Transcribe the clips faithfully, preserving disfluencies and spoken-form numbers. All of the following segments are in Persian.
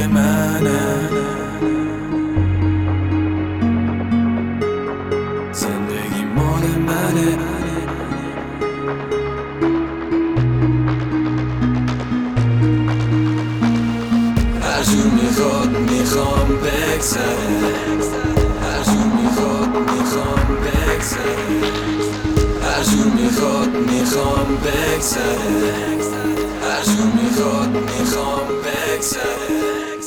منه، زندگی مال منه. هر جور میخواد میخوام بگذره، هر جور میخواد میخوام بگذره، هر جور میخواد میخوام بگذره، هر جور میخواد میخوام بگذره.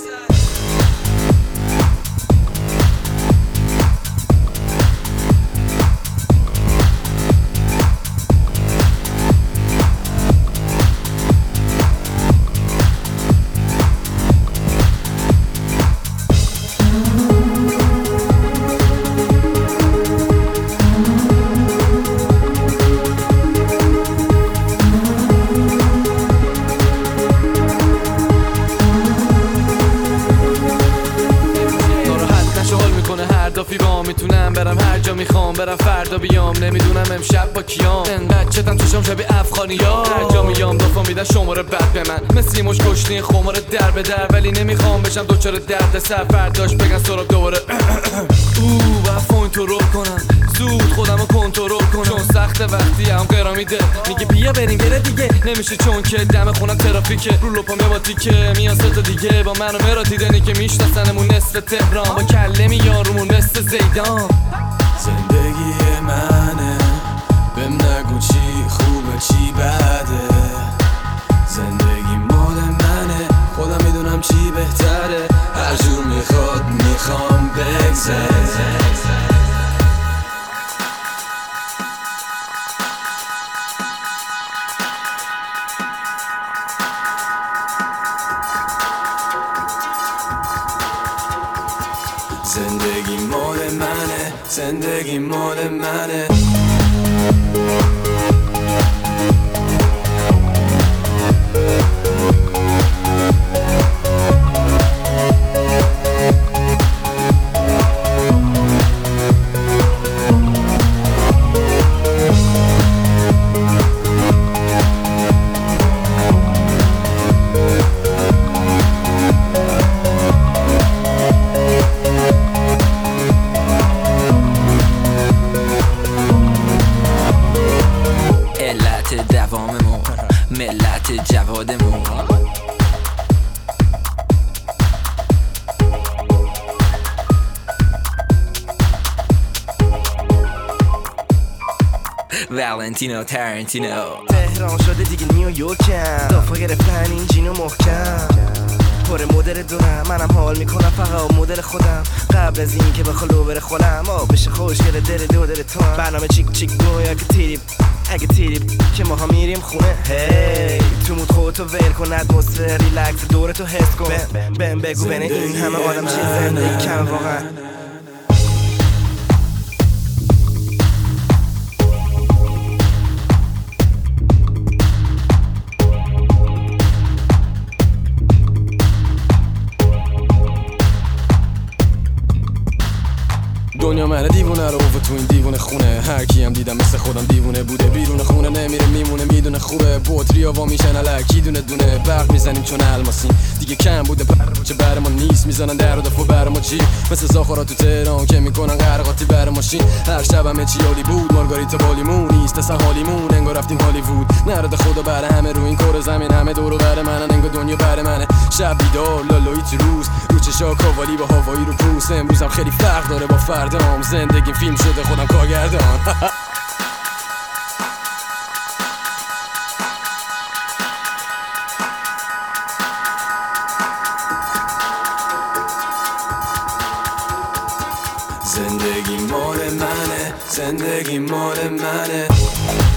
فیبا میتونم برم هر جا میخوام برم، فردا بیام نمیدونم امشب با کیام. انقدر چتم توشم شبیه افغانیا، هر جا میام دفعه میدن شماره بد به من، مثل موش کشتی خمار در به در. ولی نمیخوام بشم دوچار درد سر، فرداش بگن سراب دوباره او باید کنترل کنم، زود خودم رو کنترل کنم، چون سخت وقتی هم قرار میده میگه بیا بریم بره دیگه. نمیشه چون که دم خونم ترافیکه، رو لپام با تیکه میان سه تا دیگه با من و مرا دیدنی که میشناسنمون نصف تهران، با کله میارمون مثل زیدان. زندگی منه، بهم نگو چی خوبه چی بده، زندگی مال منه، خودم میدونم چی بهتره، هر جور میخواد میخوام بگذره. زندگی مال منه، زندگی مال منه. دواممون ملت جوادمون، والنتینو ترنتینو. تهران شده دیگه نیویورکم، دافا گرفتن این جینو محکم، پر مدل دونم منم حال میکنم فقط مدل خودم، قبل از این که بخوالو بره خودم آب بشه خوشگل دل دو دل تو هم. برنامه چیک چیک دو یا که تیریب اگه تیریب که ما ها میریم خونه، هی تو مود خودتو ول کن، اتمسفر ریلکس دورتو حس کن، بهم بگو بین این همه آدم چه زندگی کم واقعا. دنیا منه دیوونه رو و تو این دیوونه خونه، هر کی هم دیدم مثل خودم دیوونه بوده، بیرون خونه نمیره میمونه میدونه خوبه، بطریا وا میشن الکی دونه دونه، برق میزنیم چون الماسیم دیگه کم بوده پر چه بر ما نیست، میزنن در و دفعه بر ما چی، مثل زاخارا تو تهران که میکنن غرقاتی بر ماشین، هر شب همه چی عالی بود، مارگاریتا بالیمون نیست اصلا حالیمون، انگار رفتیم هالیوود، نرد خدا بر همه رو این کره زمین، همه دور و بر منن انگار دنیا بر منه، شب بیدار لالایی تو روز، رو چشا کاوالی با هوایی رو پوست، امروزم خیلی فرق داره با فردام، زندگی فیلم شده خودم کارگردان. زندگی مال منه، زندگی مال منه.